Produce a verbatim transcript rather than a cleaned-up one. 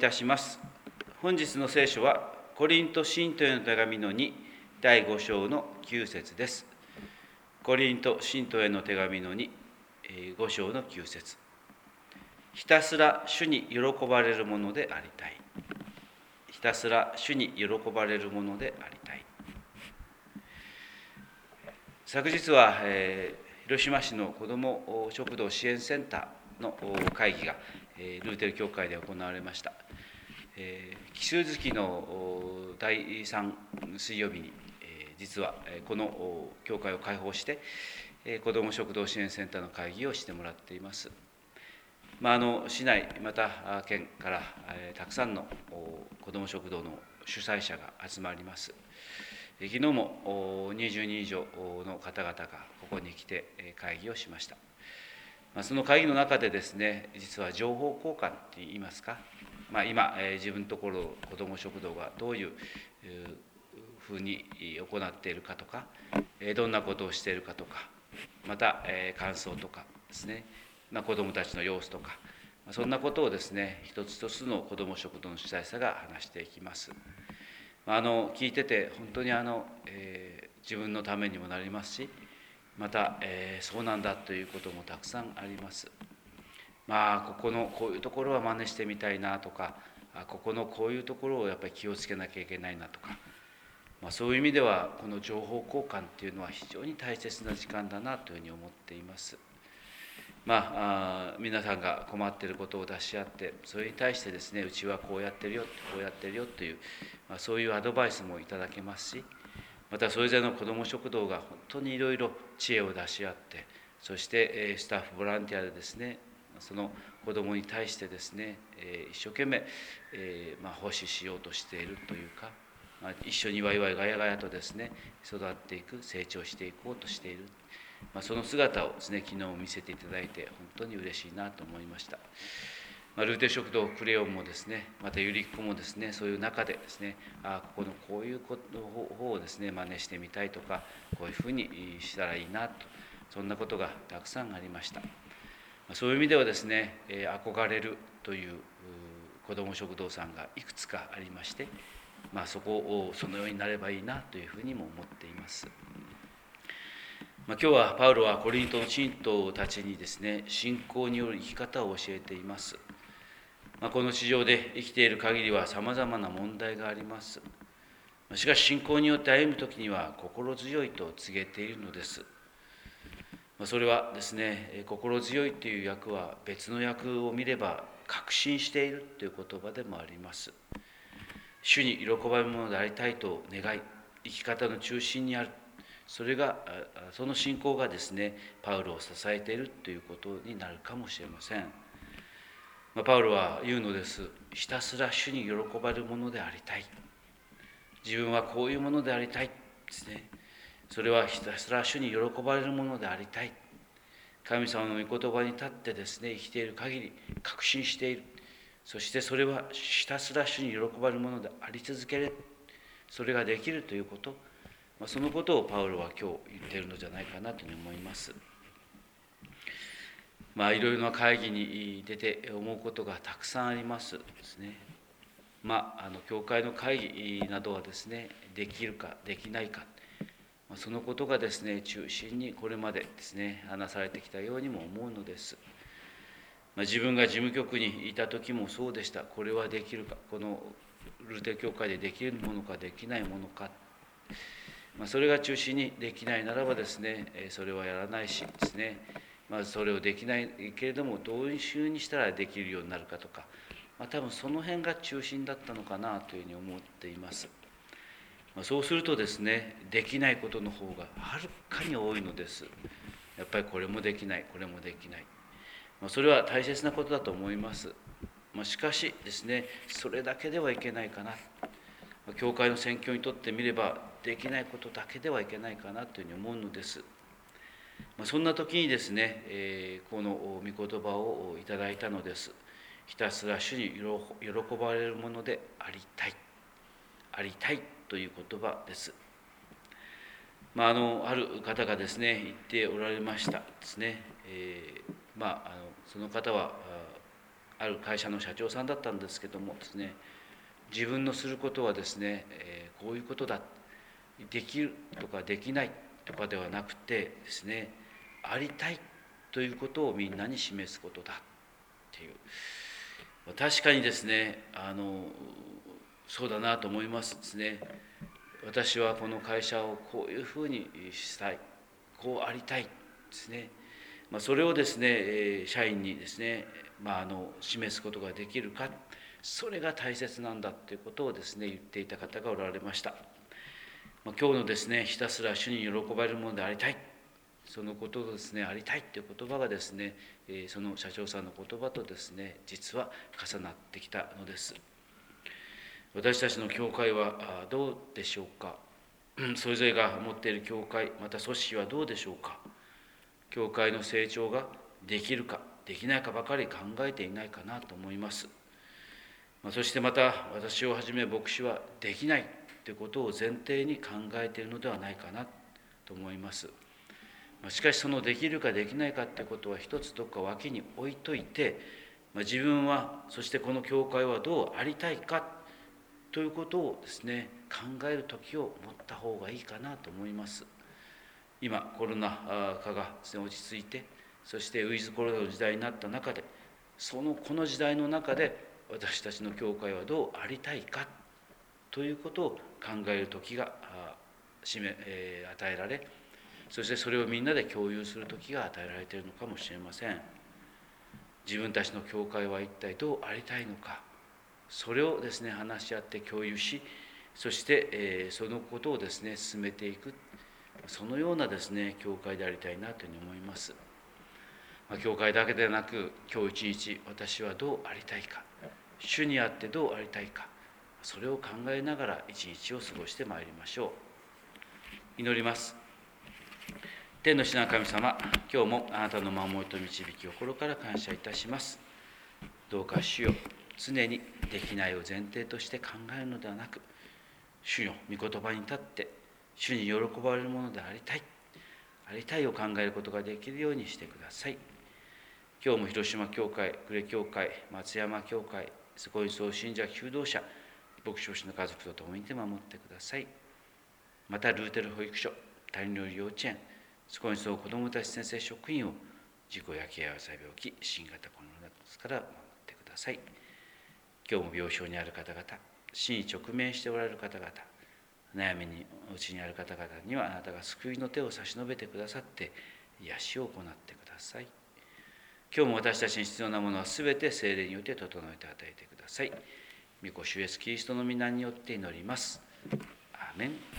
たします。本日の聖書は、コリント信徒への手紙のに、だいご章のきゅう節です。コリント信徒への手紙のに、ご章のきゅう節。ひたすら主に喜ばれるものでありたい。ひたすら主に喜ばれるものでありたい。昨日は、えー広島市の子ども食堂支援センターの会議がルーテル教会で行われました。奇数月のだいさん水曜日に実はこの教会を開放して子ども食堂支援センターの会議をしてもらっています。まあ、あの市内また県からたくさんの子ども食堂の主催者が集まります。昨日もにじゅうにん以上の方々がここに来て会議をしました。その会議の中でですね、実は情報交換といいますか、まあ、今自分のところ子ども食堂がどういうふうに行っているかとか、どんなことをしているかとか、また感想とかですね、まあ、子どもたちの様子とか、そんなことをですね、一つ一つの子ども食堂の主催者が話していきます。あの聞いてて本当にあの、えー、自分のためにもなりますし、また、えー、そうなんだということもたくさんあります。まあここのこういうところは真似してみたいなとか、ここのこういうところをやっぱり気をつけなきゃいけないなとか、まあ、そういう意味ではこの情報交換っていうのは非常に大切な時間だなというふうに思っています。まあ、あ皆さんが困っていることを出し合って、それに対してですね、うちはこうやってるよ、こうやってるよという、まあ、そういうアドバイスもいただけますし、またそれぞれの子ども食堂が本当にいろいろ知恵を出し合って、そしてスタッフボランティアでですね、その子どもに対してですね、一生懸命、えーまあ、奉仕しようとしているというか、まあ、一緒にワイワイガヤガヤとですね、育っていく、成長していこうとしている。まあ、その姿をですね、昨日見せていただいて本当に嬉しいなと思いました。まあ、ルーテル食堂クレヨンもですね、またゆりっ子もですね、そういう中でですね、あここのこういうこと方をですね、真似してみたいとか、こういうふうにしたらいいなと、そんなことがたくさんありました。そういう意味ではですね、憧れるという子ども食堂さんがいくつかありまして、まあ、そこをそのようになればいいなというふうにも思っています。まあ、今日はパウロはコリントの信徒たちにですね、信仰による生き方を教えています。まあ、この地上で生きている限りはさまざまな問題があります。しかし信仰によって歩むときには心強いと告げているのです。まあ、それはですね、心強いという訳は別の訳を見れば確信しているという言葉でもあります。主に喜ばれるものでありたいと願い、生き方の中心にある。それがその信仰がですね、パウロを支えているということになるかもしれません。まあ、パウロは言うのです。ひたすら主に喜ばれるものでありたい。自分はこういうものでありたいですね。それはひたすら主に喜ばれるものでありたい。神様の御言葉に立ってですね、生きている限り確信している。そしてそれはひたすら主に喜ばれるものであり続ける。それができるということ。そのことをパウロは今日言っているのじゃないかなというふうに思います。まあいろいろな会議に出て思うことがたくさんありますですね。まああの教会の会議などはですね、できるかできないか、そのことがですね中心にこれまでですね話されてきたようにも思うのです。まあ、自分が事務局にいた時もそうでした。これはできるか、このルーテル教会でできるものかできないものか。まあ、それが中心にできないならばですね、それはやらないしですね、まずそれをできないけれどもどういうふうにしたらできるようになるかとか、まあ、多分その辺が中心だったのかなというふうに思っています。まあ、そうするとですね、できないことの方がはるかに多いのです。やっぱりこれもできない、これもできない。まあ、それは大切なことだと思います。まあ、しかしですね、それだけではいけないかな。教会の宣教にとってみればできないことだけではいけないかなというふうに思うのです。そんな時にですね、えー、この御言葉をいただいたのです。ひたすら主に喜ばれるものでありたい、ありたいという言葉です。まあ、あのある方がですね言っておられましたですね。えー、まああのその方はある会社の社長さんだったんですけどもですね、自分のすることはですね、えー、こういうことだ、できるとかできないとかではなくてですね、ありたいということをみんなに示すことだっていう、確かにですね、あのそうだなと思いますですね。私はこの会社をこういうふうにしたい、こうありたいですね。まあ、それをですね、社員にですね、まあ、あの示すことができるか、それが大切なんだということをですね、言っていた方がおられました。まあ、今日のですね、ひたすら主に喜ばれるものでありたい、そのことをですね、ありたいという言葉がですね、その社長さんの言葉とですね、実は重なってきたのです。私たちの教会はどうでしょうか。それぞれが持っている教会、また組織はどうでしょうか。教会の成長ができるかできないかばかり考えていないかなと思います。そしてまた私をはじめ牧師はできないということを前提に考えているのではないかなと思います。しかしそのできるかできないかということは一つどっか脇に置いといて、自分はそしてこの教会はどうありたいかということをですね、考える時を持った方がいいかなと思います。今コロナ禍が落ち着いて、そしてウィズコロナの時代になった中で、そのこの時代の中で私たちの教会はどうありたいかということを考える時が与えられ、そしてそれをみんなで共有する時が与えられているのかもしれません。自分たちの教会は一体どうありたいのか、それをですね話し合って共有し、そしてそのことをですね進めていく、そのようなですね教会でありたいなというふうに思います。教会だけでなく、今日一日私はどうありたいか、主にあってどうありたいか、それを考えながら一日を過ごしてまいりましょう。祈ります。天の父なる神様、今日もあなたの守りと導きを心から感謝いたします。どうか主よ、常にできないを前提として考えるのではなく、主よ御言葉に立って主に喜ばれるものでありたい、ありたいを考えることができるようにしてください。今日も広島教会、呉教会、松山教会、そこに総信者求道者、牧師の家族と共にいて守ってください。またルーテル保育所、谷料理幼稚園、そこにそう子どもたち先生職員を事故やケア病気、新型コロナウイルスから守ってください。今日も病床にある方々、死に直面しておられる方々、悩みにうちにある方々にはあなたが救いの手を差し伸べてくださって癒しを行ってください。今日も私たちに必要なものはすべて聖霊によって整えて与えてください。御子主イエスキリストの皆によって祈ります。アーメン。